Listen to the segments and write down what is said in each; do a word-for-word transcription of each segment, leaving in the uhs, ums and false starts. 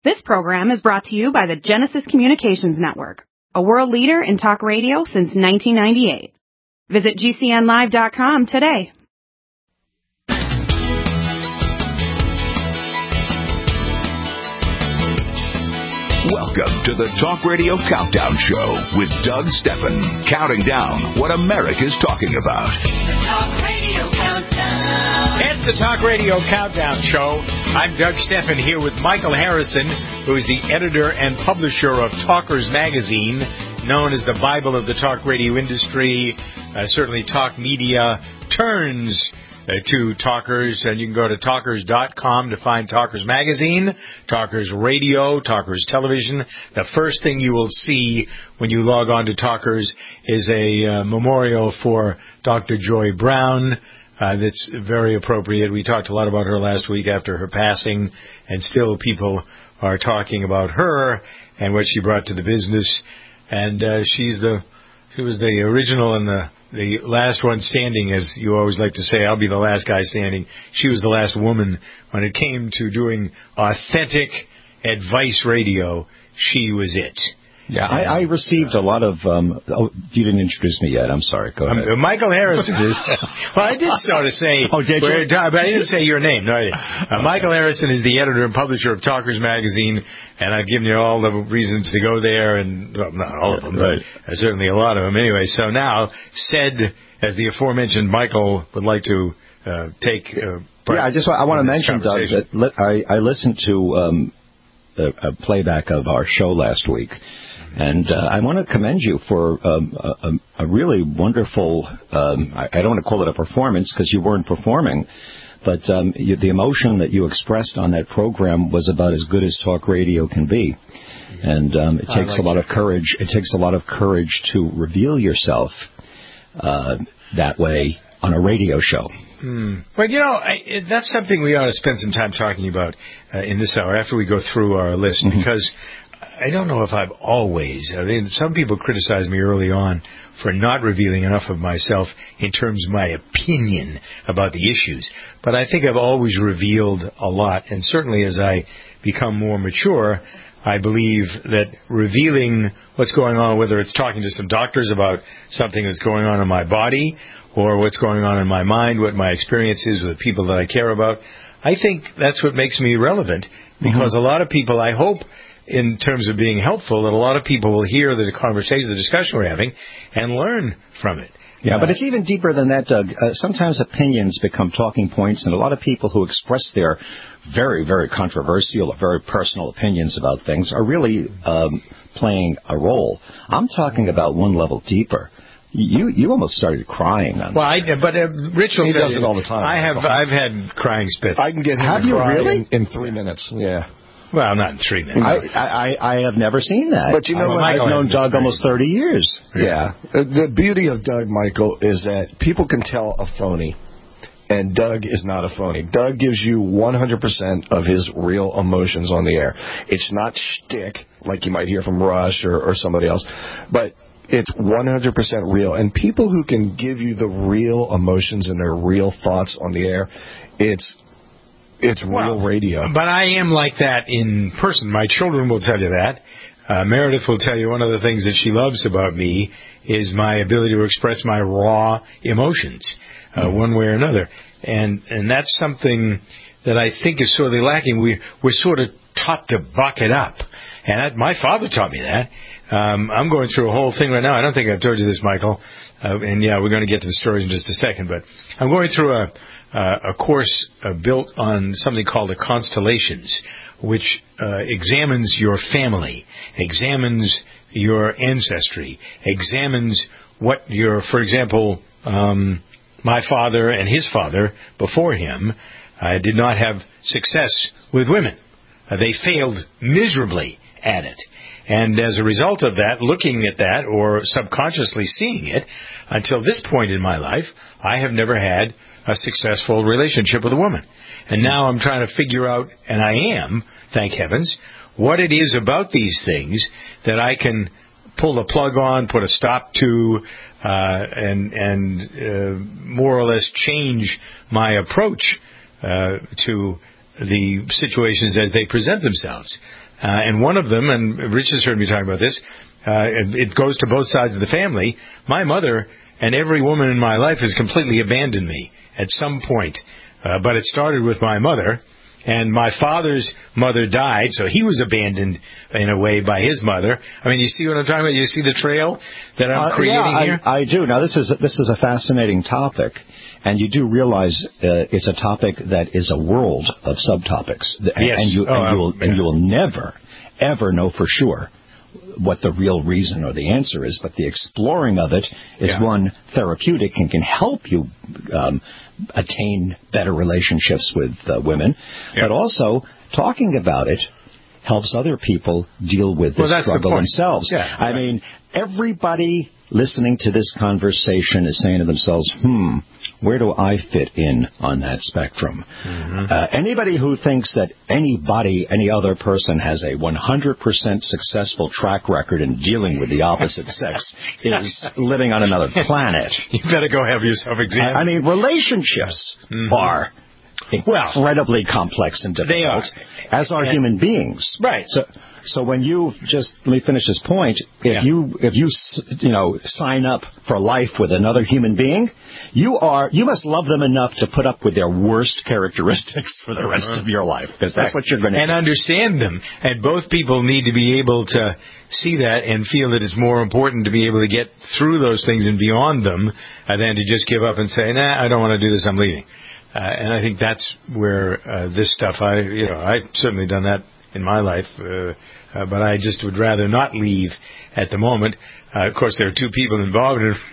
This program is brought to you by the Genesis Communications Network, a world leader in talk radio since nineteen ninety-eight. Visit G C N live dot com today. Welcome to the Talk Radio Countdown Show with Doug Steffen, counting down what America's talking about. The Talk Radio Countdown. It's the Talk Radio Countdown Show. I'm Doug Steffen here with Michael Harrison, who is the editor and publisher of Talkers Magazine, known as the Bible of the talk radio industry. Uh, certainly talk media turns Uh, to Talkers, and you can go to talkers dot com to find Talkers Magazine, Talkers Radio, Talkers Television. The first thing you will see when you log on to Talkers is a uh, memorial for Doctor Joy Brown. Uh, that's very appropriate. We talked a lot about her last week after her passing, and still people are talking about her and what she brought to the business. And uh, she's the she was the original and the The last one standing, as you always like to say. I'll be the last guy standing. She was the last woman when it came to doing authentic advice radio. She was it. Yeah, I, I received a lot of. Um, oh, you didn't introduce me yet. I'm sorry. Go ahead. Um, Michael Harrison. Is, well, I did sort of say. Oh, did you? But I didn't say your name. No, I didn't. Uh, Michael Harrison is the editor and publisher of Talkers Magazine, and I've given you all the reasons to go there, and well, not all of them, right. but uh, certainly a lot of them. Anyway, so now, said as the aforementioned Michael would like to uh, take. Uh, yeah, I just I want to mention, Doug, that li- I, I listened to um, a, a playback of our show last week. And uh, I want to commend you for um, a, a really wonderful, um, I, I don't want to call it a performance because you weren't performing, but um, you, the emotion that you expressed on that program was about as good as talk radio can be. And um, it takes like a lot that. of courage. It takes a lot of courage to reveal yourself uh, that way on a radio show. Hmm. Well, you know, I, that's something we ought to spend some time talking about uh, in this hour after we go through our list, mm-hmm. because I don't know if I've always, I mean, some people criticized me early on for not revealing enough of myself in terms of my opinion about the issues. But I think I've always revealed a lot. And certainly as I become more mature, I believe that revealing what's going on, whether it's talking to some doctors about something that's going on in my body or what's going on in my mind, what my experience is with people that I care about, I think that's what makes me relevant. Because mm-hmm. a lot of people, I hope, in terms of being helpful, that a lot of people will hear the conversation, the discussion we're having, and learn from it. Yeah, uh, but it's even deeper than that, Doug. Uh, sometimes opinions become talking points, and a lot of people who express their very, very controversial or very personal opinions about things are really um, playing a role. I'm talking about one level deeper. You you almost started crying. On well, I, but uh, Rich will he tell does you, it all the time. I have I've had crying spits. I can get him have to you cry really? in, in three minutes. Yeah. Well, not in three minutes. I, I, I have never seen that. But you know I, what? I've known Doug almost thirty years. Yeah. Uh, the beauty of Doug, Michael, is that people can tell a phony, and Doug is not a phony. Doug gives you one hundred percent of his real emotions on the air. It's not shtick, like you might hear from Rush or, or somebody else, but it's one hundred percent real. And people who can give you the real emotions and their real thoughts on the air, it's It's real well, radio. But I am like that in person. My children will tell you that. Uh, Meredith will tell you one of the things that she loves about me is my ability to express my raw emotions, uh, mm-hmm. one way or another. And and that's something that I think is sorely lacking. We, we're sort of taught to buck it up. And I, my father taught me that. Um, I'm going through a whole thing right now. I don't think I've told you this, Michael. Uh, and, yeah, we're going to get to the stories in just a second. But I'm going through a... Uh, a course uh, built on something called a Constellations, which uh, examines your family, examines your ancestry, examines what your, for example, um, my father and his father before him uh, did not have success with women. Uh, they failed miserably at it. And as a result of that, looking at that or subconsciously seeing it, until this point in my life, I have never had a successful relationship with a woman. And now I'm trying to figure out, and I am, thank heavens, what it is about these things that I can pull the plug on, put a stop to, uh, and, and uh, more or less change my approach uh, to the situations as they present themselves. Uh, and one of them, and Rich has heard me talk about this, uh, it, it goes to both sides of the family. My mother and every woman in my life has completely abandoned me at some point. Uh, but it started with my mother. And my father's mother died, so he was abandoned in a way by his mother. I mean, you see what I'm talking about? You see the trail that I'm uh, creating yeah, here? I, I do. Now, this is this is a fascinating topic, and you do realize uh, it's a topic that is a world of subtopics, and, yes. and you oh, and you will yeah. and you will never ever know for sure what the real reason or the answer is. But the exploring of it is yeah. one therapeutic and can help you Um, attain better relationships with uh, women, yeah. but also talking about it helps other people deal with this well, struggle the themselves. Yeah, I right. mean, everybody listening to this conversation is saying to themselves, hmm, where do I fit in on that spectrum? Mm-hmm. Uh, anybody who thinks that anybody, any other person has a one hundred percent successful track record in dealing with the opposite sex is living on another planet. You better go have yourself examined. I, I mean, relationships mm-hmm. are incredibly well, complex and difficult, they are. as are and, human beings. Right. So, so when you just let me finish this point. If yeah. you if you you know sign up for life with another human being, you are you must love them enough to put up with their worst characteristics for the rest uh-huh. of your life, because that's right. what you're going to and do. understand them. And both people need to be able to see that and feel that it's more important to be able to get through those things and beyond them uh, than to just give up and say, nah, I don't want to do this, I'm leaving. Uh, and I think that's where uh, this stuff, I, you know, I've certainly done that in my life, uh, uh, but I just would rather not leave at the moment. Uh, of course, there are two people involved, and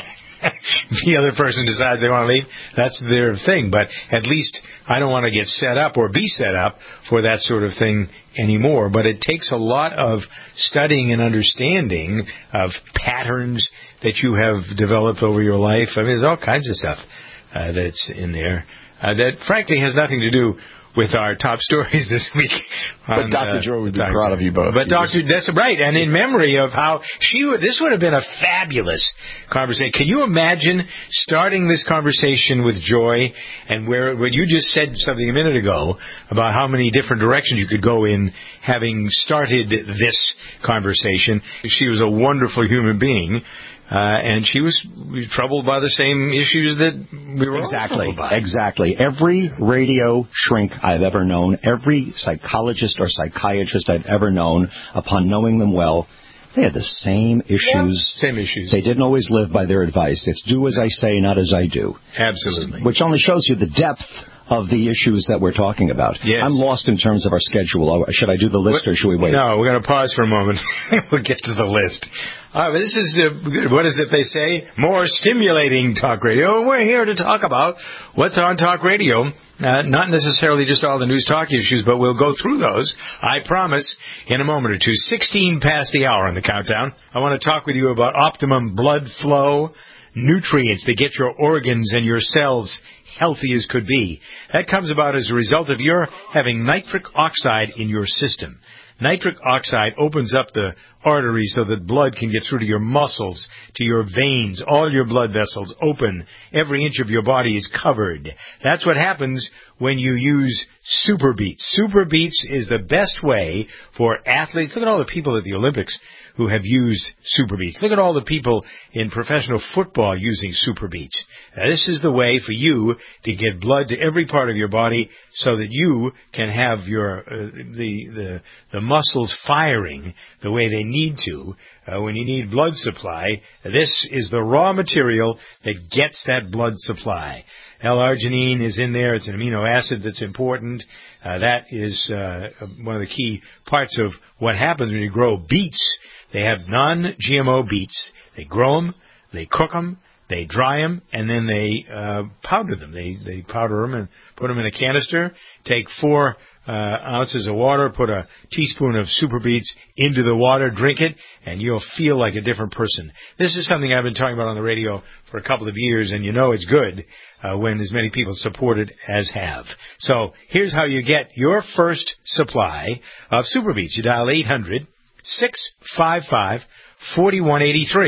the other person decides they want to leave. That's their thing. But at least I don't want to get set up or be set up for that sort of thing anymore. But it takes a lot of studying and understanding of patterns that you have developed over your life. I mean, there's all kinds of stuff Uh, that's in there uh, that, frankly, has nothing to do with our top stories this week. On, but Doctor Uh, Joy would be proud of you both. But Doctor that's right, and in memory of how she would, this would have been a fabulous conversation. Can you imagine starting this conversation with Joy, and where, where you just said something a minute ago about how many different directions you could go in having started this conversation. She was a wonderful human being. Uh, and she was troubled by the same issues that we were exactly, all troubled by. Exactly. Every radio shrink I've ever known, every psychologist or psychiatrist I've ever known, upon knowing them well, they had the same issues. Yeah, same issues. They didn't always live by their advice. It's do as I say, not as I do. Absolutely. Which only shows you the depth of the issues that we're talking about. Yes. I'm lost in terms of our schedule. Should I do the list, what, or should we wait? No, we're going to pause for a moment. We'll get to the list. Uh, but this is, uh, what is it they say? More stimulating talk radio. We're here to talk about what's on talk radio. Uh, not necessarily just all the news talk issues, but we'll go through those, I promise, in a moment or two. sixteen past the hour on the countdown. I want to talk with you about optimum blood flow, nutrients that get your organs and your cells healthy as could be. That comes about as a result of your having nitric oxide in your system. Nitric oxide opens up the arteries so that blood can get through to your muscles, to your veins. All your blood vessels open. Every inch of your body is covered. That's what happens when you use Super Beets. Super Beets is the best way for athletes. Look at all the people at the Olympics who have used Super Beets. Look at all the people in professional football using Super Beets. Now, this is the way for you to get blood to every part of your body so that you can have your uh, the, the the muscles firing the way they need to uh, when you need blood supply. This is the raw material that gets that blood supply. L-arginine is in there. It's an amino acid that's important. Uh, that is uh, one of the key parts of what happens when you grow beets. They have non-G M O beets. They grow them, they cook them, they dry them, and then they uh, powder them. They they powder them and put them in a canister. Take four uh, ounces of water, put a teaspoon of Super Beets into the water, drink it, and you'll feel like a different person. This is something I've been talking about on the radio for a couple of years, and you know it's good uh, when as many people support it as have. So here's how you get your first supply of Super Beets. You dial eight hundred, six five five, four one eight three.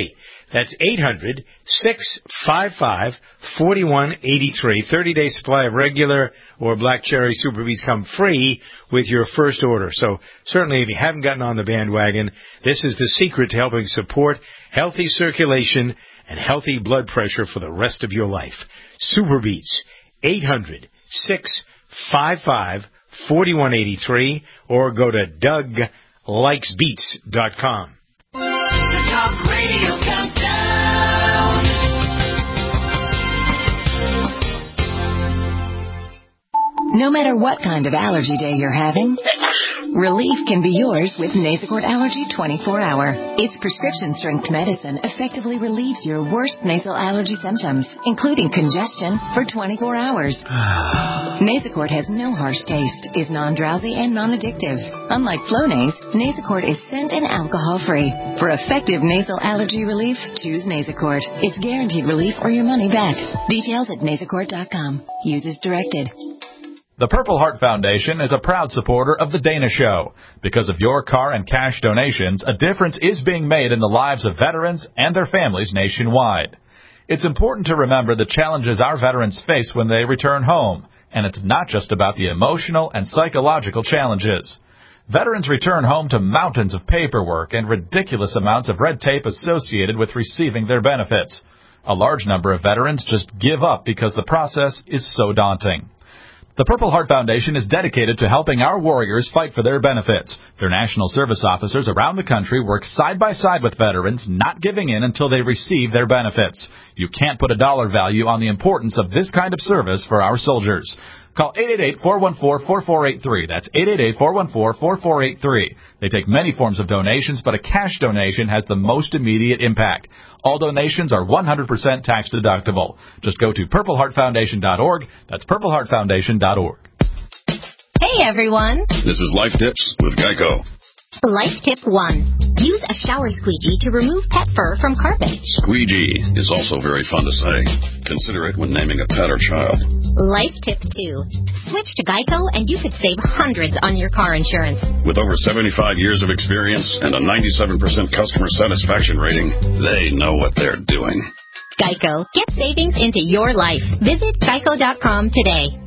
That's eight hundred, six five five, four one eight three. thirty-day supply of regular or black cherry Super Beets come free with your first order. So certainly if you haven't gotten on the bandwagon, this is the secret to helping support healthy circulation and healthy blood pressure for the rest of your life. Super Beets, eight hundred, six five five, four one eight three, or go to Doug Likes Beets dot com. The Talk Radio Countdown. No matter what kind of allergy day you're having, relief can be yours with Nasacort Allergy twenty-four hour. Its prescription-strength medicine effectively relieves your worst nasal allergy symptoms, including congestion, for twenty-four hours. Nasacort has no harsh taste, is non-drowsy, and non-addictive. Unlike Flonase, Nasacort is scent and alcohol-free. For effective nasal allergy relief, choose Nasacort. It's guaranteed relief or your money back. Details at nasacort dot com. Use as directed. The Purple Heart Foundation is a proud supporter of The Dana Show. Because of your car and cash donations, a difference is being made in the lives of veterans and their families nationwide. It's important to remember the challenges our veterans face when they return home, and it's not just about the emotional and psychological challenges. Veterans return home to mountains of paperwork and ridiculous amounts of red tape associated with receiving their benefits. A large number of veterans just give up because the process is so daunting. The Purple Heart Foundation is dedicated to helping our warriors fight for their benefits. Their national service officers around the country work side by side with veterans, not giving in until they receive their benefits. You can't put a dollar value on the importance of this kind of service for our soldiers. Call eight eight eight, four one four, four four eight three. That's eight eight eight, four one four, four four eight three. They take many forms of donations, but a cash donation has the most immediate impact. All donations are one hundred percent tax deductible. Just go to purple heart foundation dot org. That's purple heart foundation dot org. Hey, everyone. This is Life Tips with Geico. Life Tip one. Use a shower squeegee to remove pet fur from carpet. Squeegee is also very fun to say. Consider it when naming a pet or child. Life Tip two. Switch to Geico and you could save hundreds on your car insurance. With over seventy-five years of experience and a ninety-seven percent customer satisfaction rating, they know what they're doing. Geico. Get savings into your life. Visit geico dot com today.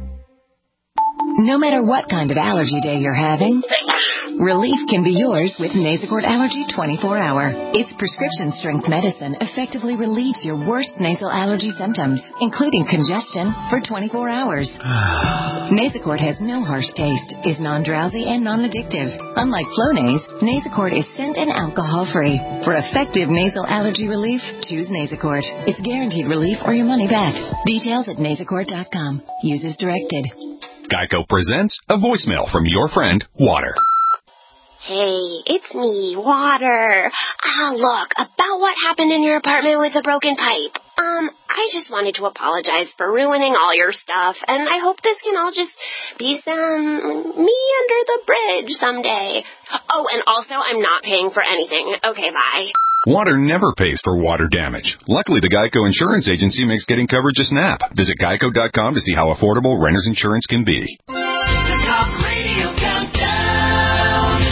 No matter what kind of allergy day you're having, relief can be yours with Nasacort Allergy twenty-four hour. Its prescription-strength medicine effectively relieves your worst nasal allergy symptoms, including congestion, for twenty-four hours. Nasacort has no harsh taste, is non-drowsy, and non-addictive. Unlike Flonase, Nasacort is scent and alcohol-free. For effective nasal allergy relief, choose Nasacort. It's guaranteed relief or your money back. Details at nasacort dot com. Use as directed. Geico presents a voicemail from your friend, Water. Hey, it's me, Water. Ah, look, about what happened in your apartment with the broken pipe. Um, I just wanted to apologize for ruining all your stuff, and I hope this can all just be some me under the bridge someday. Oh, and also, I'm not paying for anything. Okay, bye. Water never pays for water damage. Luckily, the Geico Insurance Agency makes getting coverage a snap. Visit geico dot com to see how affordable renter's insurance can be. The Talk Radio Countdown.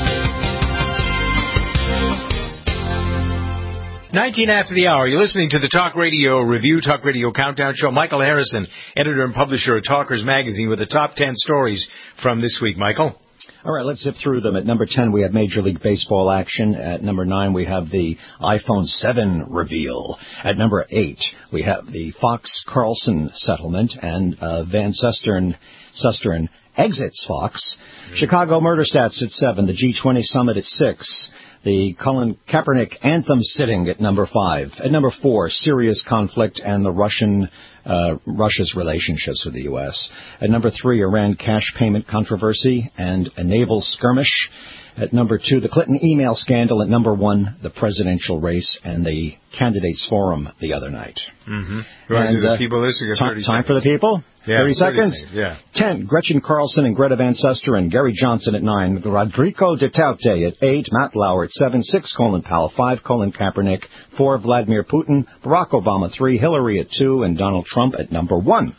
nineteen after the hour. You're listening to the Talk Radio Review, Talk Radio Countdown Show. Michael Harrison, editor and publisher of Talkers Magazine, with the top ten stories from this week. Michael? All right, let's zip through them. At number ten, we have Major League Baseball action. At number nine, we have the iPhone seven reveal. At number eight, we have the Fox Carlson settlement, and uh, Van Susteren, Susteren exits Fox. Mm-hmm. Chicago murder stats at seven. The G twenty summit at six. The Colin Kaepernick anthem sitting at number five. At number four, Syria's conflict and the Russian uh, Russia's relationships with the U S. At number three, Iran cash payment controversy and a naval skirmish. At number two, the Clinton email scandal. At number one, the presidential race and the candidates forum the other night. Mm-hmm. Right, and, the uh, people listening. Time, thirty time seconds. for the people? Yeah, thirty seconds? Yeah. ten, Gretchen Carlson and Greta Van Susteren. Gary Johnson at nine. Rodrigo Duterte at eight. Matt Lauer at seven. six, Colin Powell. five, Colin Kaepernick. four, Vladimir Putin. Barack Obama three. Hillary at two. And Donald Trump at number one.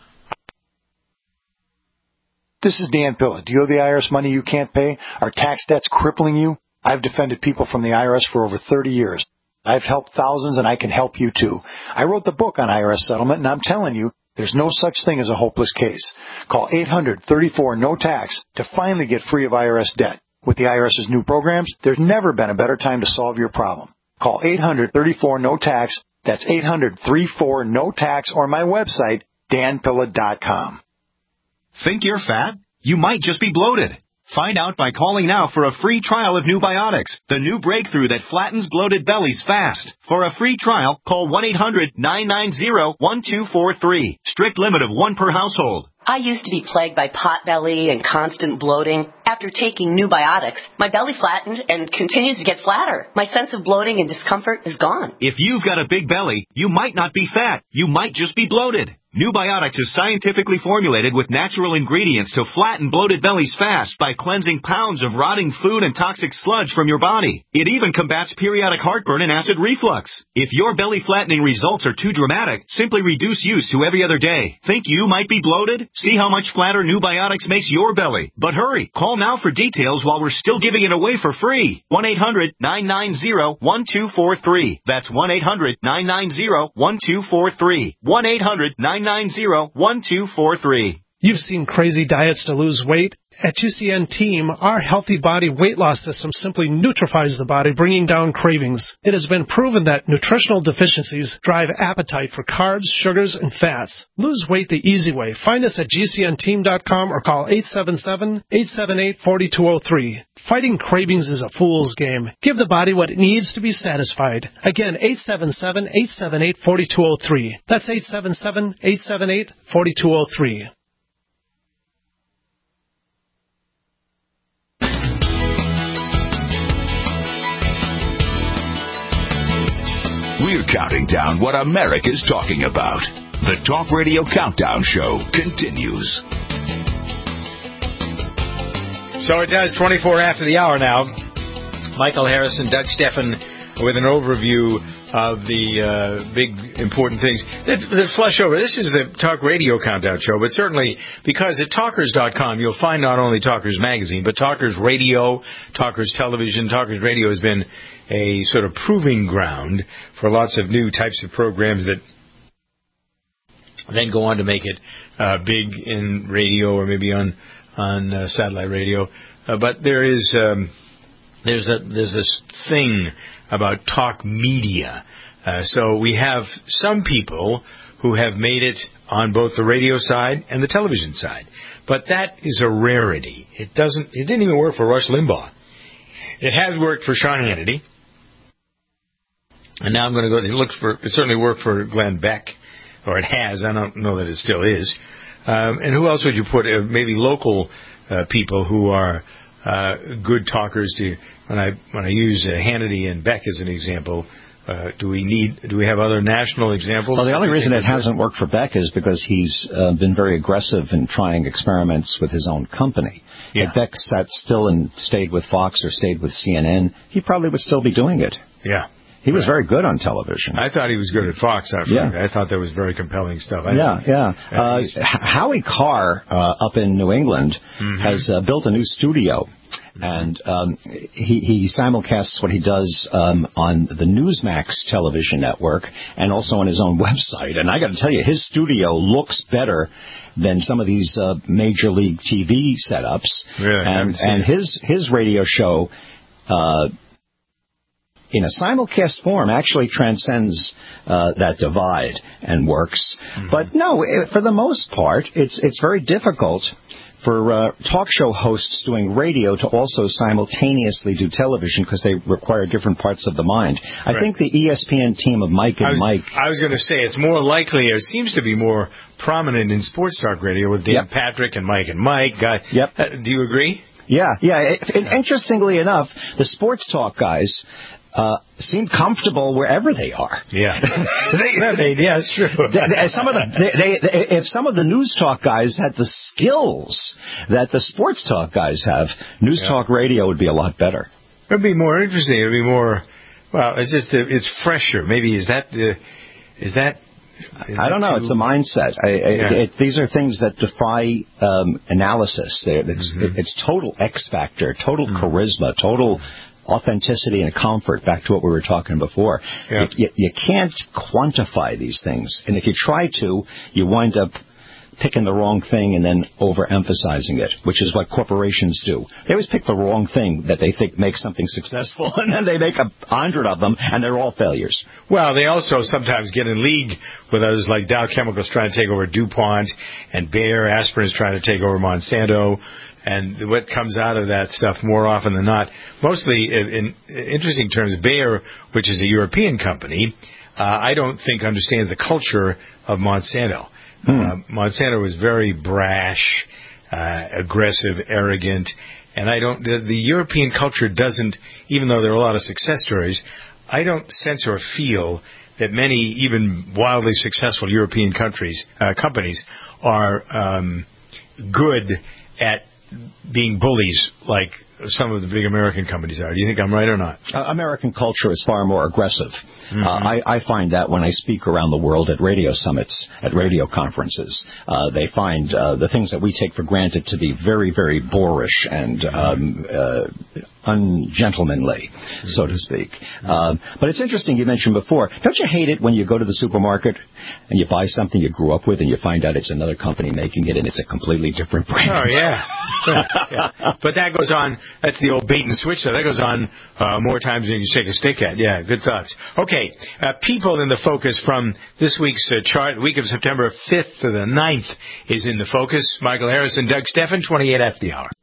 This is Dan Pilla. Do you owe the I R S money you can't pay? Are tax debts crippling you? I've defended people from the I R S for over thirty years. I've helped thousands, and I can help you too. I wrote the book on I R S settlement, and I'm telling you, there's no such thing as a hopeless case. Call eight hundred, thirty-four, no tax to finally get free of I R S debt. With the IRS's new programs, there's never been a better time to solve your problem. Call eight hundred, thirty-four, no tax. That's eight hundred, thirty-four, no tax, or my website, dan pilla dot com. Think you're fat? You might just be bloated. Find out by calling now for a free trial of New Biotics, the new breakthrough that flattens bloated bellies fast. For a free trial, call one eight hundred, nine nine zero, one two four three. Strict limit of one per household. I used to be plagued by pot belly and constant bloating. After taking New Biotics, my belly flattened and continues to get flatter. My sense of bloating and discomfort is gone. If you've got a big belly, you might not be fat. You might just be bloated. New Biotics is scientifically formulated with natural ingredients to flatten bloated bellies fast by cleansing pounds of rotting food and toxic sludge from your body. It even combats periodic heartburn and acid reflux. If your belly flattening results are too dramatic, simply reduce use to every other day. Think you might be bloated? See how much flatter New Biotics makes your belly. But hurry, call now for details while we're still giving it away for free. one eight hundred, nine nine zero, one two four three. That's one eight hundred, nine nine zero, one two four three. one eight hundred, nine nine zero, one two four three. You've seen crazy diets to lose weight. At G C N Team, our Healthy Body weight loss system simply neutralizes the body, bringing down cravings. It has been proven that nutritional deficiencies drive appetite for carbs, sugars, and fats. Lose weight the easy way. Find us at G C N team dot com or call eight seven seven, eight seven eight, four two zero three. Fighting cravings is a fool's game. Give the body what it needs to be satisfied. Again, eight seven seven, eight seven eight, four two zero three. That's eight seven seven, eight seven eight, four two zero three. We're counting down what America's talking about. The Talk Radio Countdown Show continues. So it does, twenty-four after the hour now. Michael Harris and Doug Steffen with an overview of the uh, big, important things that, that flush over. This is the Talk Radio Countdown Show, but certainly because at talkers dot com you'll find not only Talkers Magazine, but Talkers Radio, Talkers Television. Talkers Radio has been a sort of proving ground for lots of new types of programs that then go on to make it uh, big in radio or maybe on on uh, satellite radio. Uh, but there is um, there's a there's this thing about talk media. Uh, so we have some people who have made it on both the radio side and the television side, but that is a rarity. It doesn't. It didn't even work for Rush Limbaugh. It has worked for Sean Hannity. And now I'm going to go, it looks for, it certainly worked for Glenn Beck, or it has, I don't know that it still is. Um, and who else would you put, uh, maybe local uh, people who are uh, good talkers to, when I when I use uh, Hannity and Beck as an example, uh, do we need, do we have other national examples? Well, the only reason it hasn't worked for Beck is because he's uh, been very aggressive in trying experiments with his own company. Yeah. If Beck sat still and stayed with Fox or stayed with C N N, he probably would still be doing it. Yeah. He was very good on television. I thought he was good at Fox. I, yeah. I thought that was very compelling stuff. I yeah, yeah. Uh, Howie Carr uh, up in New England mm-hmm. has uh, built a new studio. And um, he, he simulcasts what he does um, on the Newsmax television network and also on his own website. And I got to tell you, his studio looks better than some of these uh, major league T V setups. Really? And, and his his radio show, uh, in a simulcast form, actually transcends uh, that divide and works. Mm-hmm. But no, it, for the most part, it's it's very difficult for uh, talk show hosts doing radio to also simultaneously do television because they require different parts of the mind. I right. think the E S P N team of Mike and I was, Mike... I was going to say, it's more likely, it seems to be more prominent in sports talk radio with Dan yep. Patrick and Mike and Mike. Uh, yep. Uh, do you agree? Yeah, yeah. It, it, interestingly enough, the sports talk guys... Uh, seem comfortable wherever they are. Yeah, they, they, yeah, it's true. they, they, some of the, they, they, if some of the news talk guys had the skills that the sports talk guys have, news yeah. talk radio would be a lot better. It'd be more interesting. It'd be more. Well, it's just it's fresher. Maybe is that the is that. Is I don't know. Too... It's a mindset. I, yeah. it, these are things that defy um, analysis. It's, mm-hmm. it, it's total X factor, total mm-hmm. charisma, total. authenticity and comfort, back to what we were talking before. Yeah. You, you, you can't quantify these things. And if you try to, you wind up picking the wrong thing and then overemphasizing it, which is what corporations do. They always pick the wrong thing that they think makes something successful, and then they make a hundred of them, and they're all failures. Well, they also sometimes get in league with others, like Dow Chemicals trying to take over DuPont, and Bayer, Aspirin's trying to take over Monsanto. And what comes out of that stuff more often than not, mostly in, in interesting terms, Bayer, which is a European company, uh, I don't think understands the culture of Monsanto. Hmm. Uh, Monsanto was very brash, uh, aggressive, arrogant, and I don't. The, the European culture doesn't, even though there are a lot of success stories, I don't sense or feel that many even wildly successful European countries, uh, companies, are um, good at being bullies like some of the big American companies are. Do you think I'm right or not? Uh, American culture is far more aggressive. Mm-hmm. Uh, I, I find that when I speak around the world at radio summits, at radio conferences, uh, they find uh, the things that we take for granted to be very, very boorish and um, uh, ungentlemanly, mm-hmm. so to speak. Mm-hmm. Um, but it's interesting, you mentioned before, don't you hate it when you go to the supermarket and you buy something you grew up with and you find out it's another company making it and it's a completely different brand? Oh, yeah. yeah. But that goes on. That's the old bait and switch. So that goes on uh, more times than you shake a stick at. Yeah, good thoughts. Okay, uh, people in the focus from this week's uh, chart, the week of September fifth to the ninth is in the focus. Michael Harrison, Doug Steffen, twenty-eight after the hour.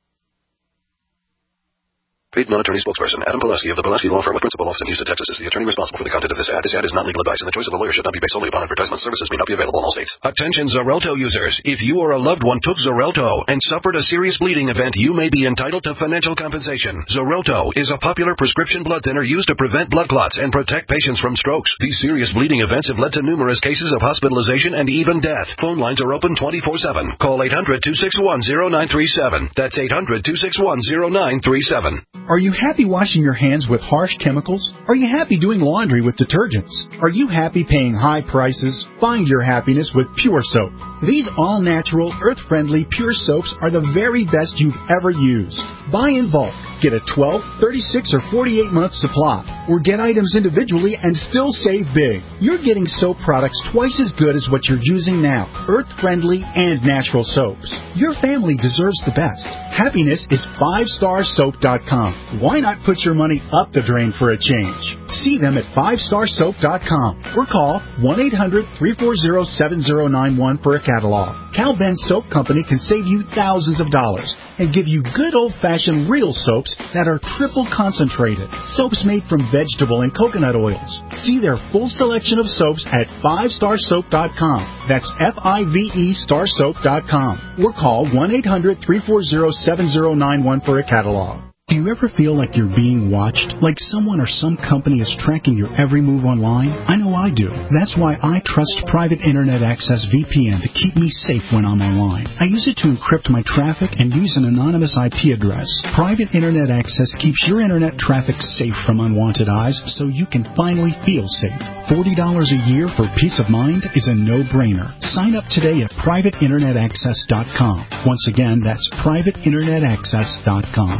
Paid non-attorney spokesperson Adam Pileski of the Pileski Law Firm with principal office in Houston, Texas is the attorney responsible for the content of this ad. This ad is not legal advice, and the choice of a lawyer should not be based solely upon advertisement. Services may not be available in all states. Attention Xarelto users. If you or a loved one took Xarelto and suffered a serious bleeding event, you may be entitled to financial compensation. Xarelto is a popular prescription blood thinner used to prevent blood clots and protect patients from strokes. These serious bleeding events have led to numerous cases of hospitalization and even death. Phone lines are open twenty-four seven. Call eight hundred, two six one, zero nine three seven. That's eight hundred, two six one, zero nine three seven. Are you happy washing your hands with harsh chemicals? Are you happy doing laundry with detergents? Are you happy paying high prices? Find your happiness with Pure Soap. These all-natural, earth-friendly Pure Soaps are the very best you've ever used. Buy in bulk. Get a twelve, thirty-six, or forty-eight month supply. Or get items individually and still save big. You're getting soap products twice as good as what you're using now. Earth-friendly and natural soaps. Your family deserves the best. Happiness is five star soap dot com. Why not put your money up the drain for a change? See them at five star soap dot com or call one eight hundred, three four zero, seven zero nine one for a catalog. Cal Ben Soap Company can save you thousands of dollars and give you good old-fashioned real soaps that are triple concentrated. Soaps made from vegetable and coconut oils. See their full selection of soaps at five star soap dot com. That's F I V E star soap dot com. Or call one eight hundred, three four zero, seven zero nine one for a catalog. Do you ever feel like you're being watched? Like someone or some company is tracking your every move online? I know I do. That's why I trust Private Internet Access V P N to keep me safe when I'm online. I use it to encrypt my traffic and use an anonymous I P address. Private Internet Access keeps your internet traffic safe from unwanted eyes so you can finally feel safe. forty dollars a year for peace of mind is a no-brainer. Sign up today at private internet access dot com. Once again, that's private internet access dot com.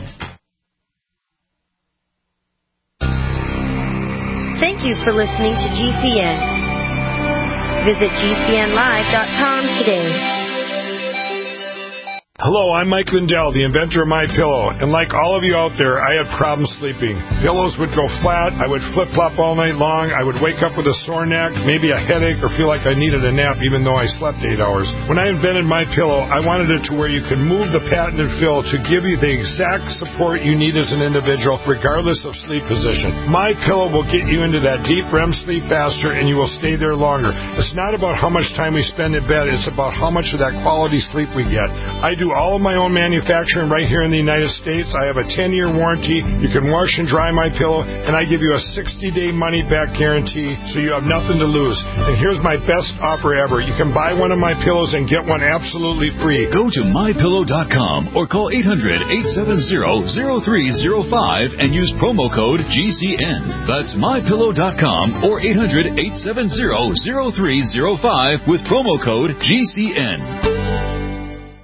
Thank you for listening to G C N. Visit G C N live dot com today. Hello, I'm Mike Lindell, the inventor of MyPillow, and like all of you out there, I had problems sleeping. Pillows would go flat, I would flip-flop all night long, I would wake up with a sore neck, maybe a headache, or feel like I needed a nap even though I slept eight hours. When I invented MyPillow, I wanted it to where you could move the patented fill to give you the exact support you need as an individual, regardless of sleep position. MyPillow will get you into that deep R E M sleep faster, and you will stay there longer. It's not about how much time we spend in bed, it's about how much of that quality sleep we get. I do all of my own manufacturing right here in the United States. I have a ten-year warranty. You can wash and dry my pillow, and I give you a sixty-day money-back guarantee, so you have nothing to lose. And here's my best offer ever. You can buy one of my pillows and get one absolutely free. Go to my pillow dot com or call eight hundred, eight seven zero, zero three zero five and use promo code G C N. That's my pillow dot com or eight hundred, eight seven zero, zero three zero five with promo code G C N.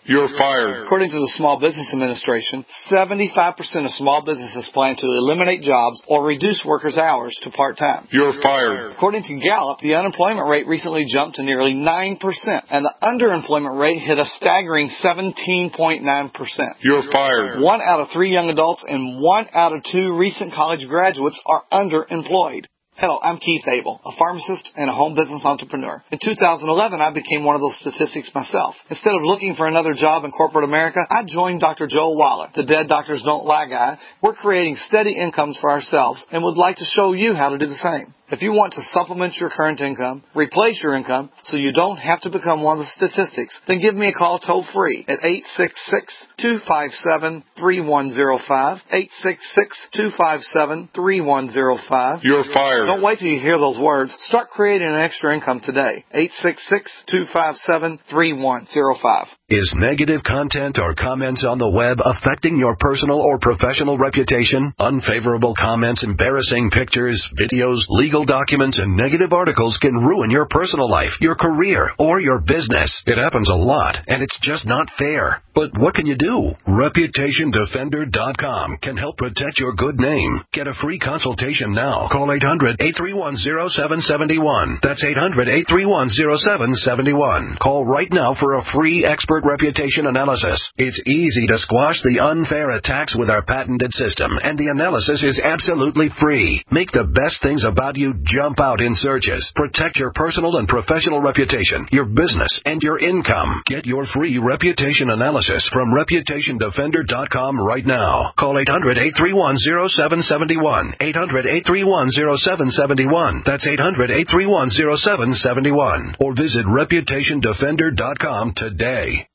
You're fired. According to the Small Business Administration, seventy-five percent of small businesses plan to eliminate jobs or reduce workers' hours to part-time. You're fired. According to Gallup, the unemployment rate recently jumped to nearly nine percent, and the underemployment rate hit a staggering seventeen point nine percent. You're fired. One out of three young adults and one out of two recent college graduates are underemployed. Hello, I'm Keith Abel, a pharmacist and a home business entrepreneur. In two thousand eleven, I became one of those statistics myself. Instead of looking for another job in corporate America, I joined Doctor Joel Waller, the Dead Doctors Don't Lie guy. We're creating steady incomes for ourselves and would like to show you how to do the same. If you want to supplement your current income, replace your income, so you don't have to become one of the statistics, then give me a call toll-free at eight six six, two five seven, three one zero five, eight six six, two five seven, three one zero five. You're fired. Don't wait till you hear those words. Start creating an extra income today. eight six six, two five seven, three one zero five. Is negative content or comments on the web affecting your personal or professional reputation? Unfavorable comments, embarrassing pictures, videos, legal documents, and negative articles can ruin your personal life, your career, or your business. It happens a lot, and it's just not fair. But what can you do? Reputation Defender dot com can help protect your good name. Get a free consultation now. Call eight hundred, eight three one, zero seven seven one. That's eight hundred, eight three one, zero seven seven one. Call right now for a free expert reputation analysis. It's easy to squash the unfair attacks with our patented system, and the analysis is absolutely free. Make the best things about you jump out in searches. Protect your personal and professional reputation, your business, and your income. Get your free reputation analysis from Reputation Defender dot com right now. Call eight hundred, eight three one, zero seven seven one. eight hundred, eight three one, zero seven seven one. That's eight hundred, eight three one, zero seven seven one. Or visit Reputation Defender dot com today.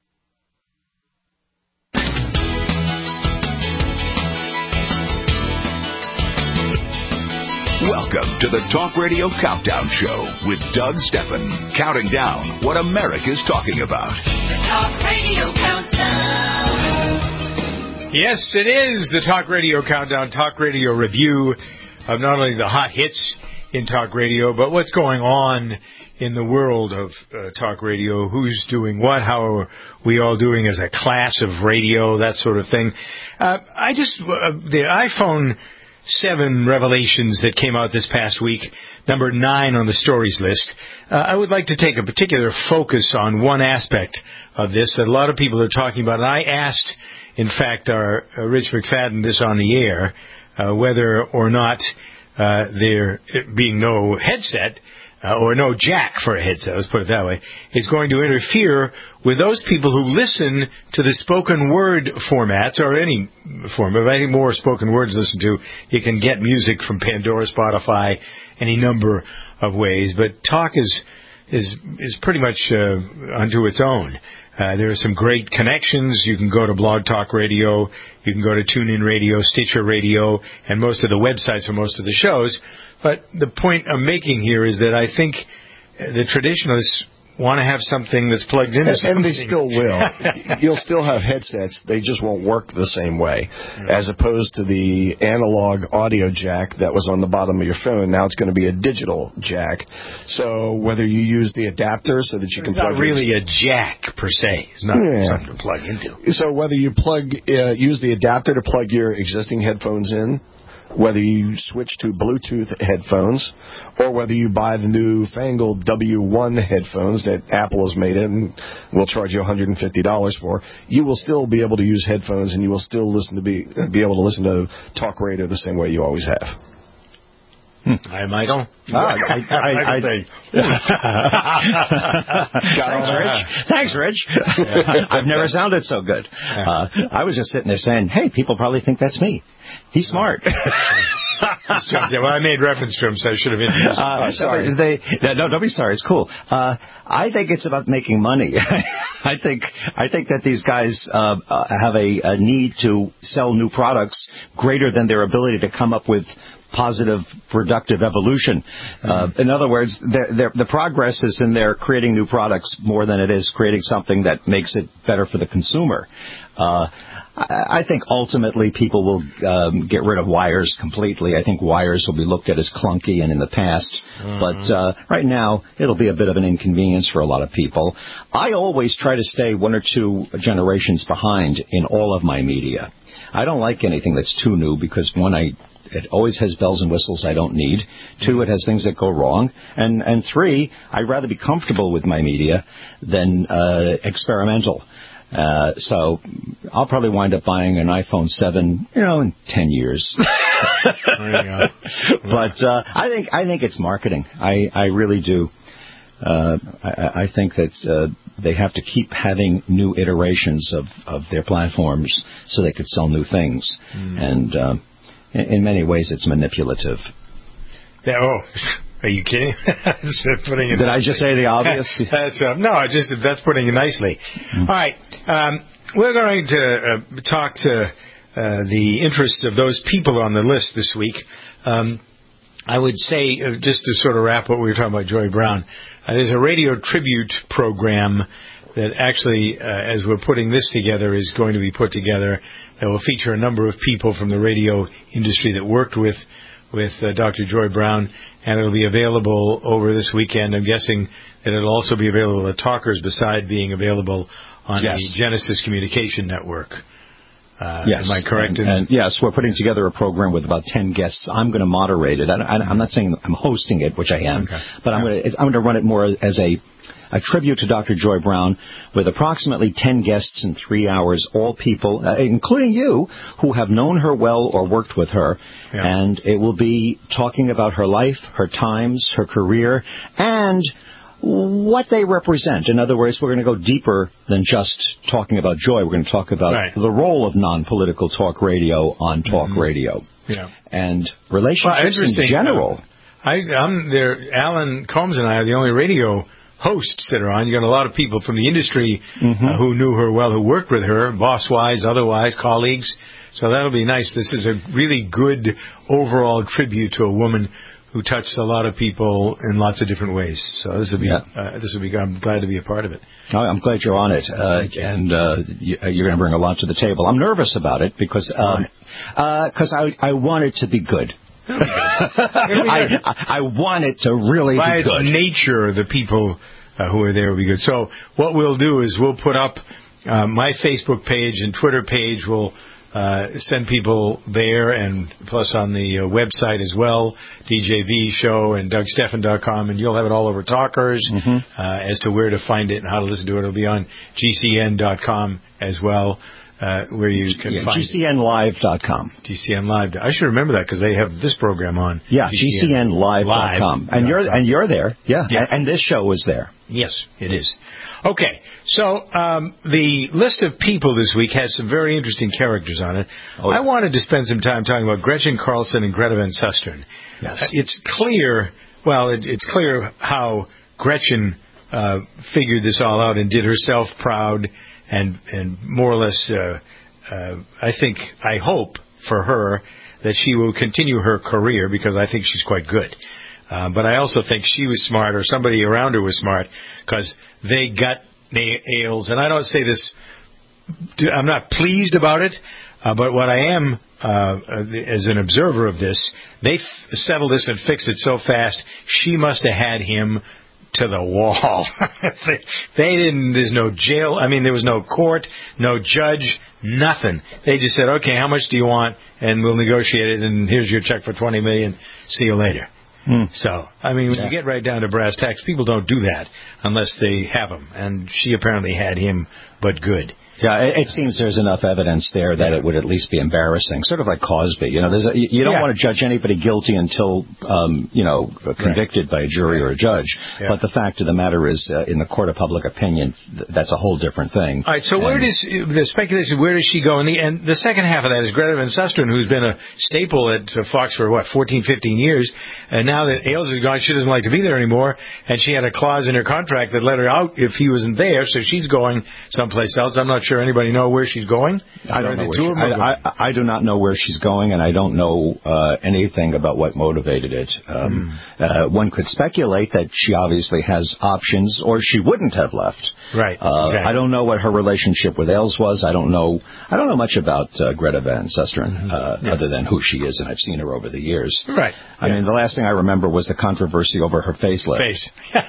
Welcome to the Talk Radio Countdown Show with Doug Steffen, counting down what America's talking about. The Talk Radio Countdown. Yes, it is the Talk Radio Countdown, Talk Radio review of not only the hot hits in talk radio, but what's going on in the world of uh, talk radio, who's doing what, how are we all doing as a class of radio, that sort of thing. Uh, I just, uh, the iPhone seven revelations that came out this past week, number nine on the stories list. Uh, I would like to take a particular focus on one aspect of this that a lot of people are talking about. And I asked, in fact, our uh, Rich McFadden this on the air, uh, whether or not uh, there being no headset, Uh, or no jack for a headset, let's put it that way, is going to interfere with those people who listen to the spoken word formats, or any format. I think more spoken words listen to. You can get music from Pandora, Spotify, any number of ways, but talk is is is pretty much uh, unto its own. Uh, there are some great connections. You can go to Blog Talk Radio, you can go to TuneIn Radio, Stitcher Radio, and most of the websites for most of the shows. But the point I'm making here is that I think the traditionalists want to have something that's plugged into and, something. And they still will. You'll still have headsets. They just won't work the same way. Mm-hmm. As opposed to the analog audio jack that was on the bottom of your phone, now it's going to be a digital jack. So whether you use the adapter so that you it's can plug... It's not really a jack, per se. It's not yeah. something to plug into. So whether you plug, uh, use the adapter to plug your existing headphones in, whether you switch to Bluetooth headphones, or whether you buy the new fangled W one headphones that Apple has made it and will charge you one hundred fifty dollars for, you will still be able to use headphones and you will still listen to be be able to listen to talk radio the same way you always have. Hmm. Hi, Michael. Ah, I, I, I, I, Got all Rich. Thanks, Rich. I've never sounded so good. Uh, I was just sitting there saying, hey, people probably think that's me. He's smart. Yeah, well, I made reference to him, so I should have introduced him. Uh, sorry. They, no, don't be sorry. It's cool. Uh, I think it's about making money. I think I think that these guys uh, uh, have a, a need to sell new products greater than their ability to come up with positive, productive evolution. Uh, in other words, they're, they're, the progress is in their creating new products more than it is creating something that makes it better for the consumer. Uh, I, I think ultimately people will um, get rid of wires completely. I think wires will be looked at as clunky and in the past. Mm-hmm. But uh, right now, it'll be a bit of an inconvenience for a lot of people. I always try to stay one or two generations behind in all of my media. I don't like anything that's too new because, one, I it always has bells and whistles I don't need. Two, it has things that go wrong. And and three, I'd rather be comfortable with my media than uh, experimental. Uh, so I'll probably wind up buying an iPhone seven, you know, in ten years. There you go. But uh, I think I think it's marketing. I, I really do. Uh, I, I think that uh, they have to keep having new iterations of, of their platforms so they could sell new things. Mm. And uh, in, in many ways, it's manipulative. Yeah, oh, are you kidding? putting it Did nicely. I just say the obvious? that's, uh, no, I just that's putting it nicely. Mm. All right. Um, we're going to uh, talk to uh, the interests of those people on the list this week. Um, I would say, uh, just to sort of wrap what we were talking about, Joy Brown, uh, there's a radio tribute program that actually, uh, as we're putting this together, is going to be put together that will feature a number of people from the radio industry that worked with with uh, Doctor Joy Brown, and it'll be available over this weekend. I'm guessing that it'll also be available at Talkers, beside being available on yes. the Genesis Communication Network. Uh, yes. Am I correct? And, and yes, we're putting together a program with about ten guests. I'm going to moderate it. I, I, I'm not saying I'm hosting it, which I am, okay. but I'm going to I'm going to run it more as a a tribute to Doctor Joy Brown with approximately ten guests in three hours, all people, uh, including you, who have known her well or worked with her. Yeah. And it will be talking about her life, her times, her career, and what they represent. In other words, we're going to go deeper than just talking about Joy. We're going to talk about right. the role of non-political talk radio on talk mm-hmm. radio. Yeah. And relationships well, in general. Uh, I, I'm there. Alan Combs and I are the only radio hosts that are on. You got a lot of people from the industry mm-hmm. uh, who knew her well, who worked with her, boss-wise, otherwise, colleagues. So that'll be nice. This is a really good overall tribute to a woman who touched a lot of people in lots of different ways. So this will be, yeah. uh, this will be. I'm glad to be a part of it. I'm glad you're on it, uh, and uh, you're going to bring a lot to the table. I'm nervous about it because um, uh, cause I I want it to be good. It'll be good. It'll be good. I, I want it to really By be good. By its nature, the people uh, who are there will be good. So what we'll do is we'll put up uh, my Facebook page and Twitter page. We'll uh, send people there, and plus on the uh, website as well, D J V Show and Doug Steffen dot com, and you'll have it all over Talkers mm-hmm. uh, as to where to find it and how to listen to it. It'll be on G C N dot com as well. Uh, where you can yeah, find G C N live dot com. G C N live. I should remember that because they have this program on. Yeah, G C N live dot com. And you're and you're there. Yeah. yeah. And, and this show is there. Yes, it is. Okay, so um, the list of people this week has some very interesting characters on it. Oh, yeah. I wanted to spend some time talking about Gretchen Carlson and Greta Van Susteren. Yes. Uh, it's clear, well, it, it's clear how Gretchen uh, figured this all out and did herself proud. And, and more or less, uh, uh, I think, I hope for her that she will continue her career because I think she's quite good. Uh, but I also think she was smart, or somebody around her was smart, because they got Ailes. And I don't say this, I'm not pleased about it, uh, but what I am, uh, as an observer of this, they f- settled this and fixed it so fast, she must have had him to the wall. they, they didn't, there's no jail, I mean, there was no court, no judge, nothing. They just said, okay, how much do you want? And we'll negotiate it, and here's your check for twenty million dollars. See you later. Hmm. So, I mean, when yeah. you get right down to brass tacks, people don't do that unless they have him. And she apparently had him, but good. Yeah, it, it seems there's enough evidence there that it would at least be embarrassing. Sort of like Cosby. You know, there's a, you don't yeah. want to judge anybody guilty until, um, you know, convicted right. by a jury or a judge. Yeah. But the fact of the matter is, uh, in the court of public opinion, th- that's a whole different thing. All right, so and where does, the speculation, where does she go? And the, and the second half of that is Greta Van Susteren, who's been a staple at uh, Fox for, what, fourteen, fifteen years. And now that Ailes is gone, she doesn't like to be there anymore. And she had a clause in her contract that let her out if he wasn't there. So she's going someplace else. I'm not sure or anybody know where she's going? I don't know. Where she, I, I, I do not know where she's going, and I don't know uh, anything about what motivated it. Um, mm. uh, one could speculate that she obviously has options, or she wouldn't have left. Right. Uh, exactly. I don't know what her relationship with Ailes was. I don't know. I don't know much about uh, Greta Van Susteren, mm-hmm. uh, yeah. other than who she is, and I've seen her over the years. Right. I yeah. mean, the last thing I remember was the controversy over her facelift. Face.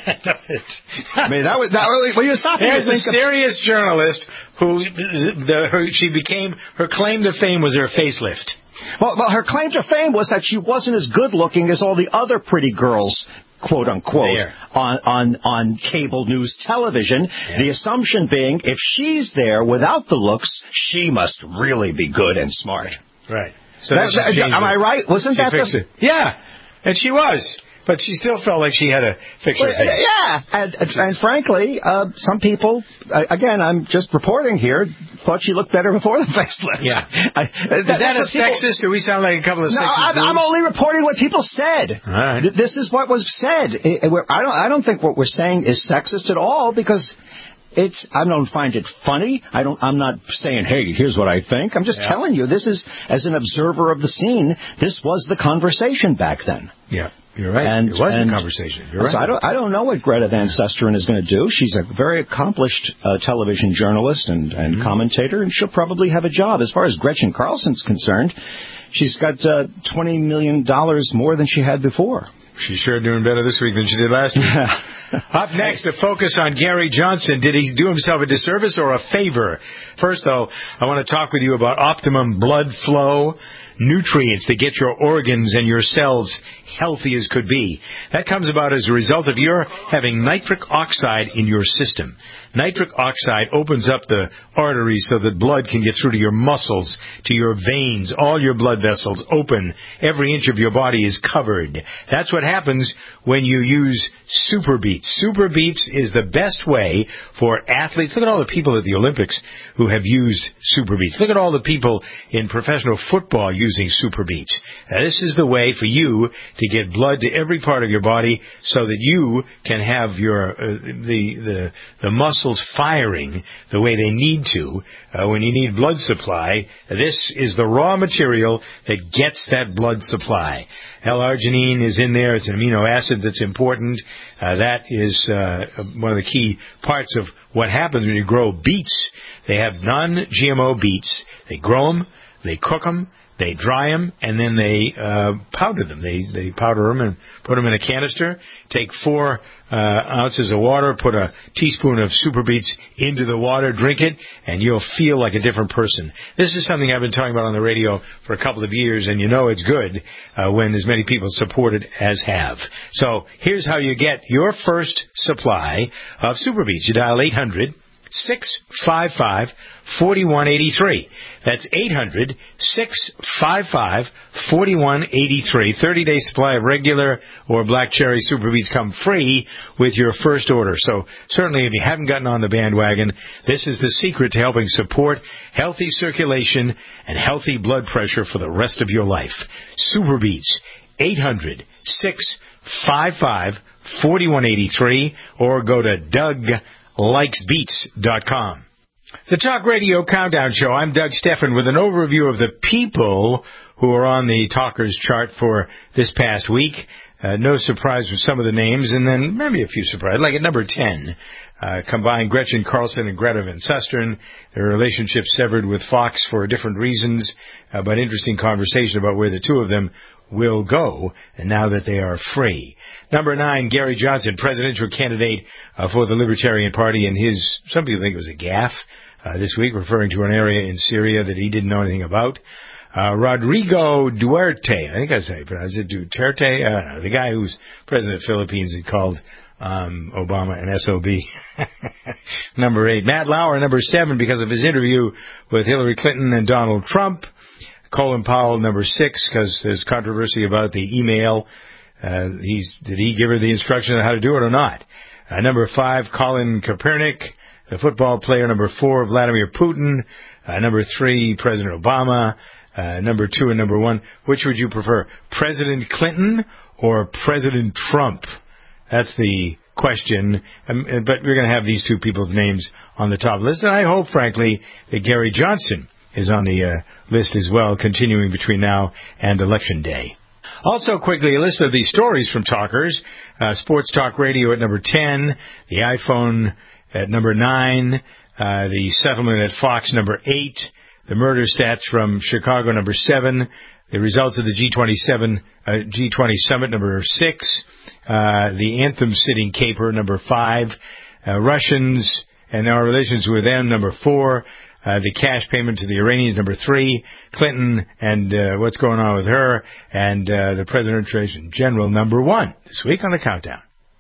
I mean, that was that. Well, you stop. There's a serious of, journalist who the, her, she became. Her claim to fame was her facelift. Well, well, her claim to fame was that she wasn't as good looking as all the other pretty girls, quote unquote, on, on on cable news television. Yeah. The assumption being, if she's there without the looks, she must really be good and smart. Right. So that, that, am I right? Wasn't she that the... it? Yeah, and she was. But she still felt like she had to fix her face. Yeah, and, and, and frankly, uh, some people, uh, again, I'm just reporting here, thought she looked better before the facelift. Yeah. I, Is that, that a sexist? People... Do we sound like a couple of no, sexist I'm, I'm only reporting what people said. All right. This is what was said. It, it, I don't. I don't think what we're saying is sexist at all, because it's. I don't find it funny. I don't. I'm not saying, hey, here's what I think. I'm just yeah. telling you, this is, as an observer of the scene, this was the conversation back then. Yeah. You're right. And, it was and, a conversation. You're right. So I don't, I don't know what Greta Van Susteren is going to do. She's a very accomplished uh, television journalist and, and mm-hmm. commentator, and she'll probably have a job. As far as Gretchen Carlson's concerned, she's got uh, twenty million dollars more than she had before. She's sure doing better this week than she did last week. Up next, to focus on Gary Johnson. Did he do himself a disservice or a favor? First, though, I want to talk with you about optimum blood flow, nutrients that get your organs and your cells healthy as could be. That comes about as a result of your having nitric oxide in your system. Nitric oxide opens up the arteries so that blood can get through to your muscles, to your veins. All your blood vessels open. Every inch of your body is covered. That's what happens when you use Super Beets. Super Beets is the best way for athletes. Look at all the people at the Olympics who have used Super Beets. Look at all the people in professional football using Super Beets. Now, this is the way for you to get blood to every part of your body so that you can have your uh, the the the muscles firing the way they need to uh, when you need blood supply. This is the raw material that gets that blood supply. L-arginine is in there. It's an amino acid that's important. Uh, that is uh, one of the key parts of what happens when you grow beets. They have non-G M O beets. They grow them, they cook them, they dry them, and then they uh, powder them. They they powder them and put them in a canister. Take four uh, ounces of water, put a teaspoon of Super Beets into the water, drink it, and you'll feel like a different person. This is something I've been talking about on the radio for a couple of years, and you know it's good uh, when as many people support it as have. So here's how you get your first supply of Super Beets. You dial eight hundred, six five five, four one eight three. That's eight hundred, six five five, four one eight three. thirty-day supply of regular or black cherry Super Beets come free with your first order. So certainly if you haven't gotten on the bandwagon, this is the secret to helping support healthy circulation and healthy blood pressure for the rest of your life. Super Beets, eight hundred, six five five, four one eight three, or go to Doug likes beets dot com. The Talk Radio Countdown Show. I'm Doug Steffen with an overview of the people who are on the Talkers chart for this past week. Uh, no surprise with some of the names, and then maybe a few surprises. Like at number ten, uh, combined Gretchen Carlson and Greta Van Susteren. Their relationship severed with Fox for different reasons, uh, but interesting conversation about where the two of them will go, and now that they are free. Number nine, Gary Johnson, presidential candidate uh, for the Libertarian Party, and his, some people think it was a gaffe uh, this week, referring to an area in Syria that he didn't know anything about. Uh, Rodrigo Duterte, I think I say pronounce it Duterte, I don't know, the guy who's president of the Philippines and called um, Obama an S O B. Number eight, Matt Lauer, number seven, because of his interview with Hillary Clinton and Donald Trump. Colin Powell, number six, because there's controversy about the email. Uh, he's, did he give her the instruction on how to do it or not? Uh, number five, Colin Kaepernick, the football player. Number four, Vladimir Putin. Uh, number three, President Obama. Uh, number two and number one. Which would you prefer, President Clinton or President Trump? That's the question, um, but we're going to have these two people's names on the top list. And I hope, frankly, that Gary Johnson is on the uh, list as well, continuing between now and Election Day. Also, quickly, a list of the stories from Talkers. Uh, Sports Talk Radio at number ten, the iPhone at number nine, uh, the settlement at Fox number eight, the murder stats from Chicago number seven, the results of the G twenty-seven, uh, G twenty summit number six, uh, the anthem sitting caper number five, uh, Russians and our relations with them number four, uh, the cash payment to the Iranians number three, Clinton and uh, what's going on with her, and uh, the President General number one this week on the Countdown.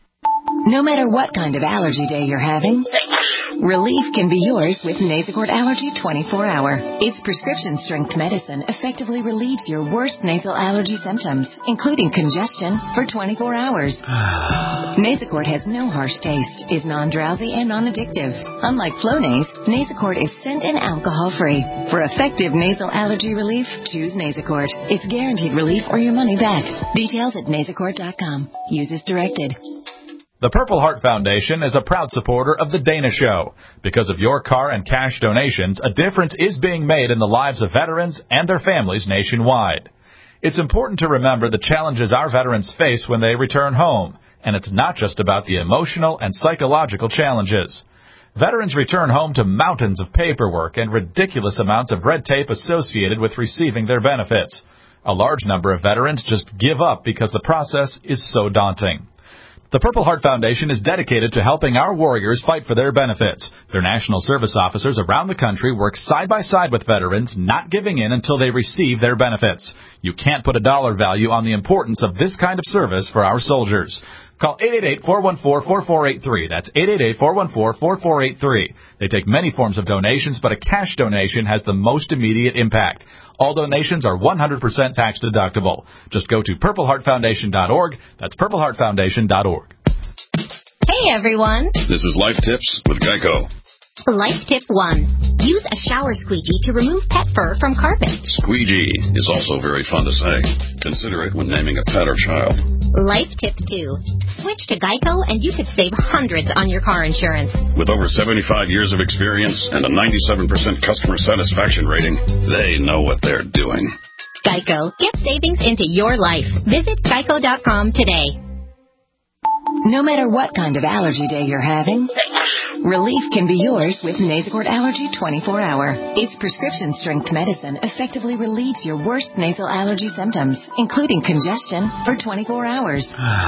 No matter what kind of allergy day you're having, relief can be yours with Nasacort Allergy twenty-four hour. Its prescription-strength medicine effectively relieves your worst nasal allergy symptoms, including congestion, for twenty-four hours. Nasacort has no harsh taste, is non-drowsy, and non-addictive. Unlike Flonase, Nasacort is scent and alcohol-free. For effective nasal allergy relief, choose Nasacort. It's guaranteed relief or your money back. Details at nasacort dot com. Use as directed. The Purple Heart Foundation is a proud supporter of The Dana Show. Because of your car and cash donations, a difference is being made in the lives of veterans and their families nationwide. It's important to remember the challenges our veterans face when they return home, and it's not just about the emotional and psychological challenges. Veterans return home to mountains of paperwork and ridiculous amounts of red tape associated with receiving their benefits. A large number of veterans just give up because the process is so daunting. The Purple Heart Foundation is dedicated to helping our warriors fight for their benefits. Their national service officers around the country work side by side with veterans, not giving in until they receive their benefits. You can't put a dollar value on the importance of this kind of service for our soldiers. Call eight eight eight, four one four, four four eight three. That's eight eight eight, four one four, four four eight three. They take many forms of donations, but a cash donation has the most immediate impact. All donations are one hundred percent tax deductible. Just go to purple heart foundation dot org. That's purple heart foundation dot org. Hey, everyone. This is Life Tips with Geico. Life Tip one. Use a shower squeegee to remove pet fur from carpet. Squeegee is also very fun to say. Consider it when naming a pet or child. Life Tip two. Switch to Geico and you could save hundreds on your car insurance. With over seventy-five years of experience and a ninety-seven percent customer satisfaction rating, they know what they're doing. Geico. Get savings into your life. Visit geico dot com today. No matter what kind of allergy day you're having, relief can be yours with Nasacort Allergy twenty-four hour. Its prescription-strength medicine effectively relieves your worst nasal allergy symptoms, including congestion, for twenty-four hours.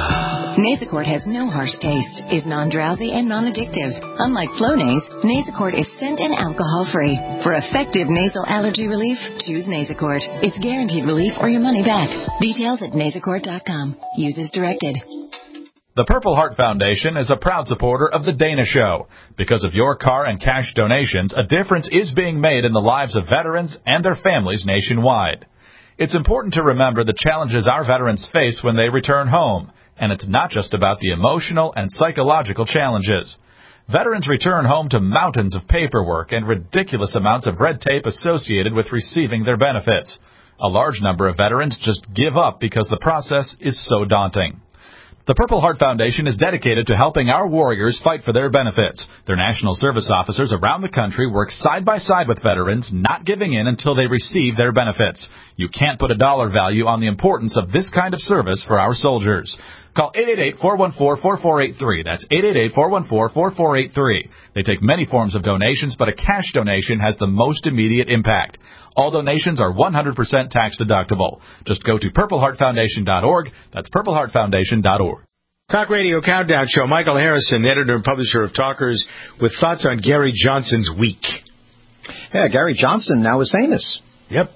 Nasacort has no harsh taste, is non-drowsy, and non-addictive. Unlike Flonase, Nasacort is scent and alcohol-free. For effective nasal allergy relief, choose Nasacort. It's guaranteed relief or your money back. Details at nasacort dot com. Use as directed. The Purple Heart Foundation is a proud supporter of The Dana Show. Because of your car and cash donations, a difference is being made in the lives of veterans and their families nationwide. It's important to remember the challenges our veterans face when they return home, and it's not just about the emotional and psychological challenges. Veterans return home to mountains of paperwork and ridiculous amounts of red tape associated with receiving their benefits. A large number of veterans just give up because the process is so daunting. The Purple Heart Foundation is dedicated to helping our warriors fight for their benefits. Their national service officers around the country work side by side with veterans, not giving in until they receive their benefits. You can't put a dollar value on the importance of this kind of service for our soldiers. Call eight eight eight, four one four, four four eight three. That's eight eight eight, four one four, four four eight three. They take many forms of donations, but a cash donation has the most immediate impact. All donations are one hundred percent tax deductible. Just go to purple heart foundation dot org. That's purple heart foundation dot org. Talk Radio Countdown Show. Michael Harrison, editor and publisher of Talkers, with thoughts on Gary Johnson's week. Yeah, Gary Johnson now is famous. Yep.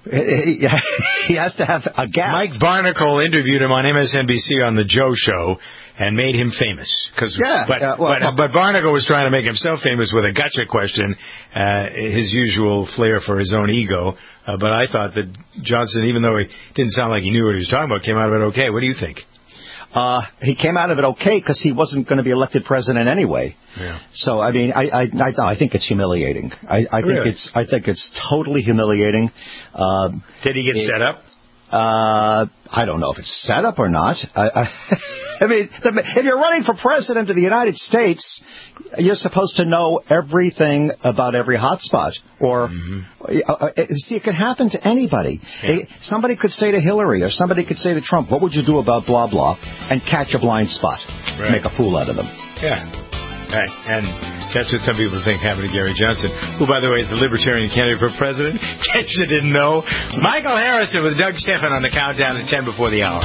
He, he has to have a gap. Mike Barnacle interviewed him on M S N B C on The Joe Show and made him famous. Cause, yeah, but, uh, well, but, but Barnacle was trying to make himself famous with a gotcha question, uh, his usual flair for his own ego. Uh, but I thought that Johnson, even though he didn't sound like he knew what he was talking about, came out of it okay. What do you think? Uh, he came out of it okay because he wasn't going to be elected president anyway. Yeah. So I mean, I I I, I think it's humiliating. I, I really? think it's I think it's totally humiliating. Um, Did he get it, set up? Uh, I don't know if it's set up or not. I, I, I mean, if you're running for president of the United States, you're supposed to know everything about every hotspot. Or, mm-hmm. uh, see, it could happen to anybody. Yeah. Somebody could say to Hillary or somebody could say to Trump, what would you do about blah, blah, and catch a blind spot, right. Make a fool out of them. Yeah. Right, and that's what some people think happened to Gary Johnson, who, by the way, is the Libertarian candidate for president. In case you didn't know, Michael Harrison with Doug Stephan on the countdown at ten before the hour.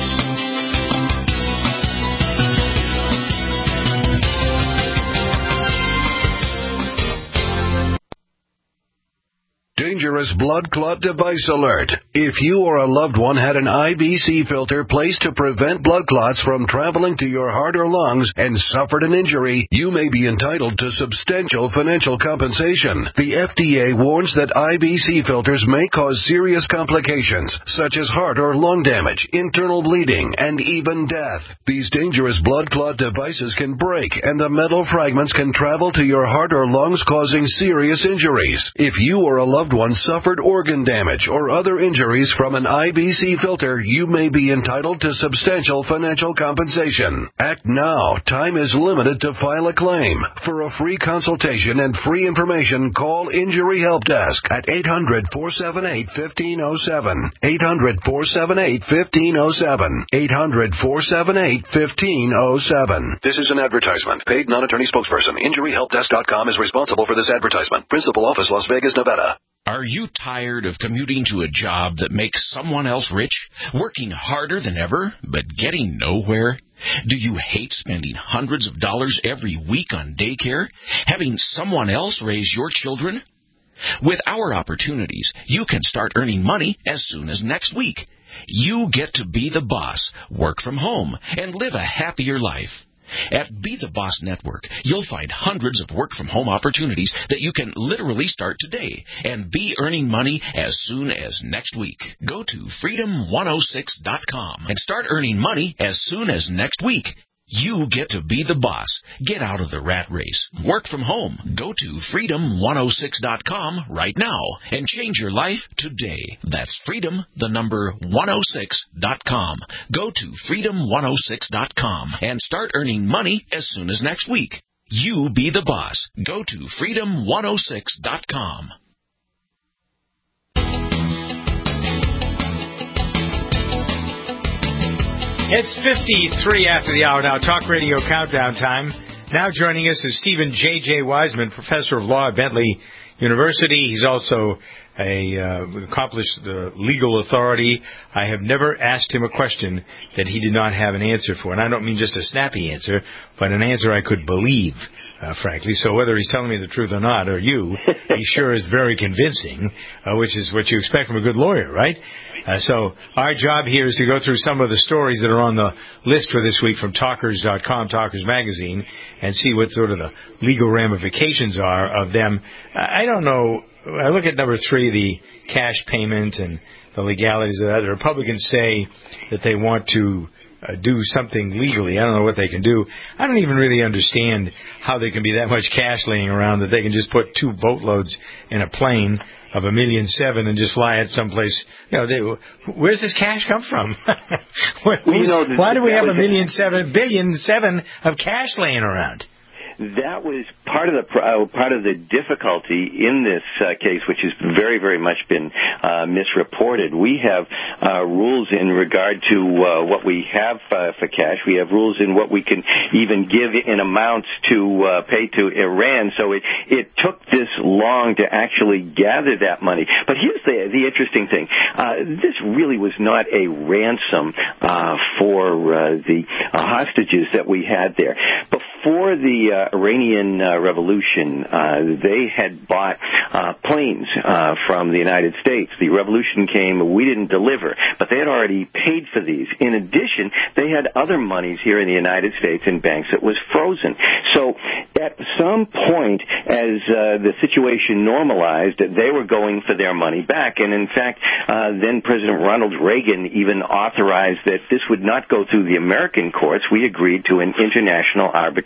Dangerous blood clot device alert. If you or a loved one had an I B C filter placed to prevent blood clots from traveling to your heart or lungs and suffered an injury, you may be entitled to substantial financial compensation. The F D A warns that I B C filters may cause serious complications, such as heart or lung damage, internal bleeding, and even death. These dangerous blood clot devices can break, and the metal fragments can travel to your heart or lungs, causing serious injuries. If you or a loved one suffered organ damage or other injuries from an I B C filter, you may be entitled to substantial financial compensation. Act now. Time is limited to file a claim. For a free consultation and free information, call Injury Help Desk at eight hundred, four seven eight, one five zero seven. eight hundred, four seven eight, one five zero seven. eight hundred, four seven eight, one five zero seven. This is an advertisement. Paid non-attorney spokesperson. Injury Help Desk dot com is responsible for this advertisement. Principal office, Las Vegas, Nevada. Are you tired of commuting to a job that makes someone else rich, working harder than ever, but getting nowhere? Do you hate spending hundreds of dollars every week on daycare, having someone else raise your children? With our opportunities, you can start earning money as soon as next week. You get to be the boss, work from home, and live a happier life. At Be the Boss Network, you'll find hundreds of work-from-home opportunities that you can literally start today and be earning money as soon as next week. Go to freedom one oh six dot com and start earning money as soon as next week. You get to be the boss. Get out of the rat race. Work from home. Go to freedom one oh six dot com right now and change your life today. That's freedom, the number one oh six dot com. Go to freedom one oh six dot com and start earning money as soon as next week. You be the boss. Go to freedom one oh six dot com. It's fifty-three after the hour now. Talk Radio Countdown time. Now joining us is Stephen J J. Wiseman, professor of law at Bentley University. He's also a uh, accomplished uh, legal authority. I have never asked him a question that he did not have an answer for. And I don't mean just a snappy answer, but an answer I could believe, uh, frankly. So whether he's telling me the truth or not, or you, he sure is very convincing, uh, which is what you expect from a good lawyer, right? Uh, so our job here is to go through some of the stories that are on the list for this week from talkers dot com, Talkers Magazine, and see what sort of the legal ramifications are of them. I don't know. I look at number three, the cash payment and the legalities of that. The Republicans say that they want to uh, do something legally. I don't know what they can do. I don't even really understand how there can be that much cash laying around that they can just put two boatloads in a plane of a million seven and just fly it someplace. You know, they, where's this cash come from? Where, why do we have a million seven, billion seven of cash laying around? That was part of the uh, part of the difficulty in this uh, case, which has very, very much been uh, misreported. We have uh, rules in regard to uh, what we have uh, for cash. We have rules in what we can even give in amounts to uh, pay to Iran. So it it took this long to actually gather that money. But here's the the interesting thing: uh, this really was not a ransom uh, for uh, the uh, hostages that we had there. Before the uh, Iranian uh, Revolution, uh, they had bought uh, planes uh, from the United States. The revolution came, we didn't deliver, but they had already paid for these. In addition, they had other monies here in the United States in banks that was frozen. So at some point, as uh, the situation normalized, they were going for their money back. And in fact, uh, then President Ronald Reagan even authorized that this would not go through the American courts. We agreed to an international arbitration.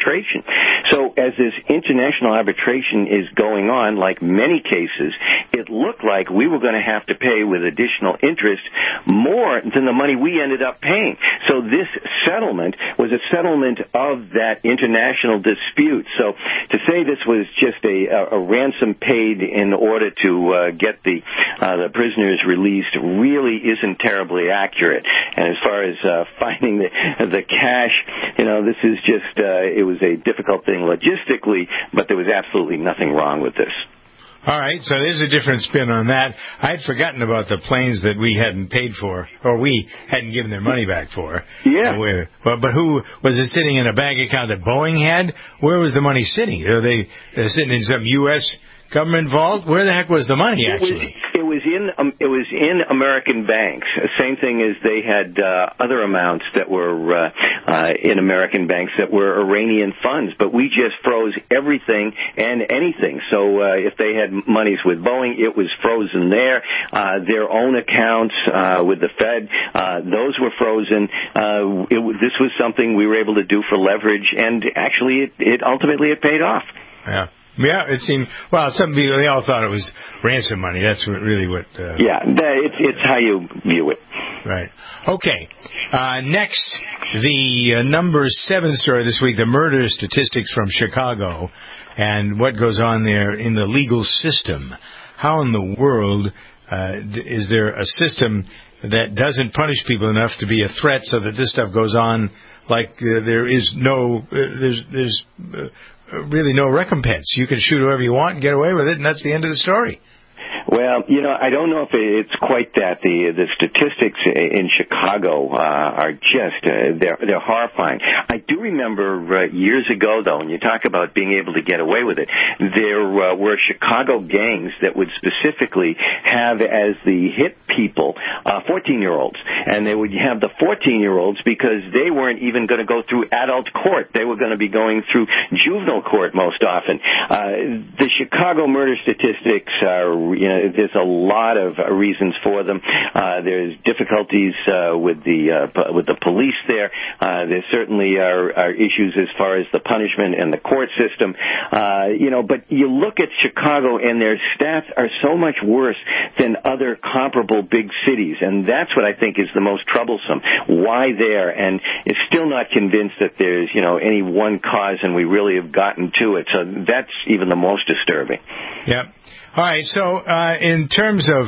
arbitration. So as this international arbitration is going on, like many cases, it looked like we were going to have to pay with additional interest more than the money we ended up paying. So this settlement was a settlement of that international dispute. So to say this was just a, a ransom paid in order to uh, get the uh, the prisoners released really isn't terribly accurate. And as far as uh, finding the the cash, you know, this is just uh, it was a difficult thing logistically, but there was absolutely nothing wrong with this. All right, so there's a different spin on that. I'd forgotten about the planes that we hadn't paid for, or we hadn't given their money back for. Yeah. Uh, but, but who, was it sitting in a bank account that Boeing had? Where was the money sitting? Are they uh, sitting in some U S government vault? Where the heck was the money, actually? It was, it was in um, it was in American banks. Same thing as they had uh, other amounts that were uh, uh, in American banks that were Iranian funds. But we just froze everything and anything. So uh, if they had monies with Boeing, it was frozen there. Uh, their own accounts uh, with the Fed, uh, those were frozen. Uh, it, this was something we were able to do for leverage, and actually, it, it ultimately it paid off. Yeah. Yeah, it seemed, well, some people, they all thought it was ransom money. That's what, really what... Uh, yeah, it's, it's how you view it. Right. Okay. Uh, next, the uh, number seven story this week, the murder statistics from Chicago and what goes on there in the legal system. How in the world uh, is there a system that doesn't punish people enough to be a threat so that this stuff goes on like uh, there is no... Uh, there's... there's uh, really no recompense. You can shoot whoever you want and get away with it, and that's the end of the story. Well, you know, I don't know if it's quite that. The the statistics in Chicago uh, are just uh, they're they're horrifying. I do remember uh, years ago, though, when you talk about being able to get away with it, there uh, were Chicago gangs that would specifically have as the hit people uh, fourteen-year-olds, and they would have the fourteen-year-olds because they weren't even going to go through adult court. They were going to be going through juvenile court most often. Uh, the Chicago murder statistics are, you know, there's a lot of uh, reasons for them. Uh, there's difficulties uh, with the uh, with the police there. Uh, there certainly are, are issues as far as the punishment and the court system. Uh, you know, but you look at Chicago and their stats are so much worse than other comparable big cities, and that's what I think is the most troublesome. Why there? And is still not convinced that there's, you know, any one cause, and we really have gotten to it. So that's even the most disturbing. Yep. All right, so uh, in terms of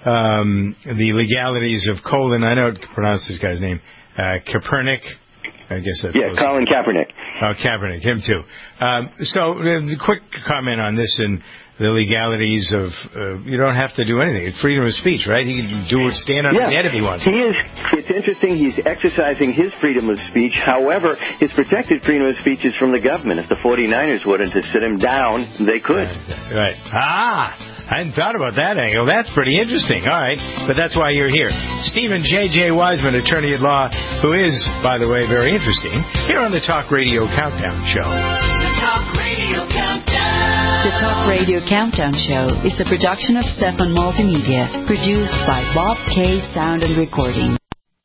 um, the legalities of Colin, I don't pronounce this guy's name, uh, Kaepernick, I guess that's... Yeah, Colin Kaepernick. Oh, Kaepernick, him too. Um, so, uh, quick comment on this and the legalities of, uh, you don't have to do anything. It's freedom of speech, right? He can do it, stand on yeah, his head if he wants. He is. It's interesting. He's exercising his freedom of speech. However, his protected freedom of speech is from the government. If the forty-niners wanted to sit him down, they could. Right. right. Ah! I hadn't thought about that angle. That's pretty interesting. All right. But that's why you're here. Stephen J J. Wiseman, attorney at law, who is, by the way, very interesting, here on the Talk Radio Countdown Show. The Talk Radio Countdown. The Talk Radio Countdown Show is a production of Stefan Multimedia, produced by Bob K. Sound and Recording.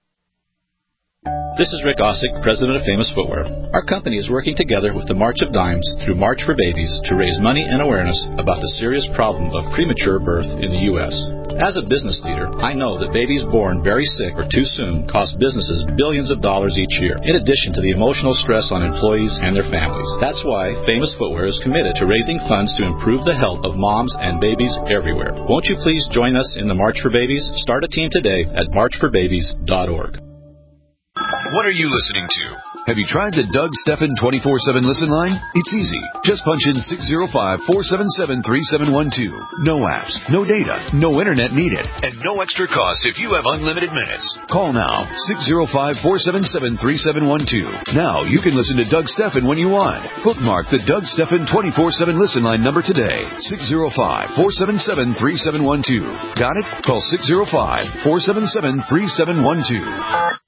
This is Rick Ossick, president of Famous Footwear. Our company is working together with the March of Dimes through March for Babies to raise money and awareness about the serious problem of premature birth in the U S As a business leader, I know that babies born very sick or too soon cost businesses billions of dollars each year, in addition to the emotional stress on employees and their families. That's why Famous Footwear is committed to raising funds to improve the health of moms and babies everywhere. Won't you please join us in the March for Babies? Start a team today at march for babies dot org. What are you listening to? Have you tried the Doug Stephan twenty-four seven listen line? It's easy. Just punch in six zero five, four seven seven, three seven one two. No apps, no data, no internet needed, and no extra cost if you have unlimited minutes. Call now, six zero five, four seven seven, three seven one two. Now you can listen to Doug Stephan when you want. Bookmark the Doug Stephan twenty-four seven listen line number today, six zero five, four seven seven, three seven one two. Got it? Call six zero five, four seven seven, three seven one two.